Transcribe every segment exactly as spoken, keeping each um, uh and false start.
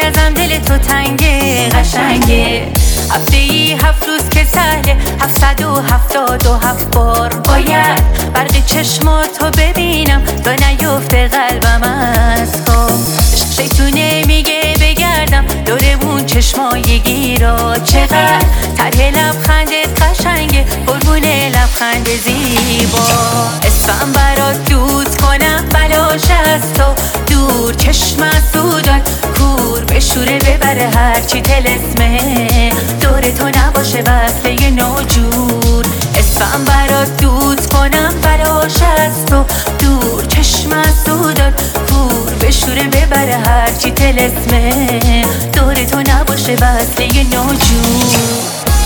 ازم دل تو تنگه قشنگه. هفته ای هفت روز که سهله، هفتصد و هفتاد و هفت بار باید برق چشماتو ببینم تا نیفته قلبم از خواب. عشق شیطونه میگه بگردم دور اون چشمای گیرا، چقدر طرح لبخندت قشنگه قربون لبخند زیبا. اسمم برات دود کنم بلاش از تو دور، چشم سودان کور به شوره ببره هرچی تلسمه، دور تو نباشه وصله ناجور. اسمم برات دود کنم بلاش از تو دور، چشم سودان کور به شوره ببره هرچی تلسمه، دور تو نباشه وصله ناجور.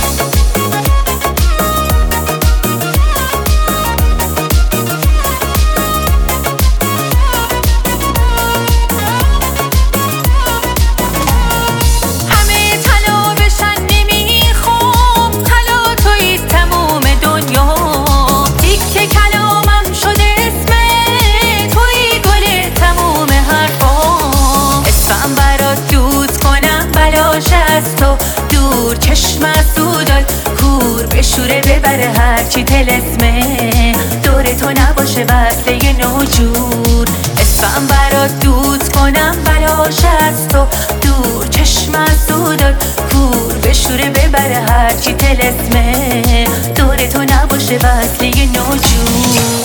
از تو دور، چشم سودان کور به شوره ببره هرچی تلسمه، دور تو نباشه وصله ناجور. اسمم برات دود کنم بلاش از تو دور، چشم سودان کور به شوره ببره هرچی تلسمه، دور تو نباشه وصله ناجور.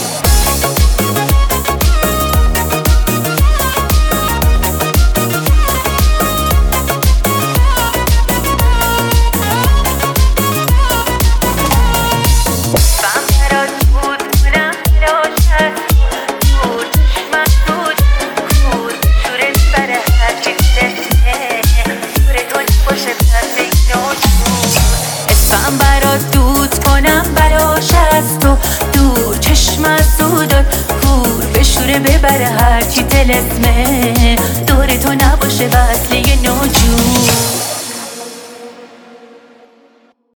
اسمم برات دود کنم بلاش از تو دور، چشم سودان کور به شوره ببره هرچی تلسمه، دور تو نباشه وصله ناجور.